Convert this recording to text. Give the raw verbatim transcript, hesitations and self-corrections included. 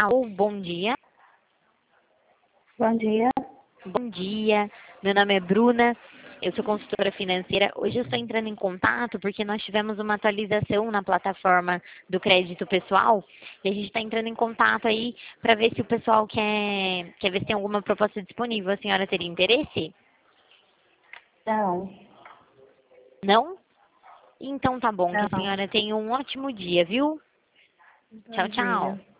Alô, bom dia. Bom dia. Bom dia. Meu nome é Bruna. Eu sou consultora financeira. Hoje eu estou entrando em contato porque nós tivemos uma atualização na plataforma do crédito pessoal e a gente está entrando em contato aí para ver se o pessoal quer, quer ver se tem alguma proposta disponível. A senhora teria interesse? Não. Não? Então tá bom. Que a Não. senhora tenha um ótimo dia, viu? Bom Tchau, dia. tchau.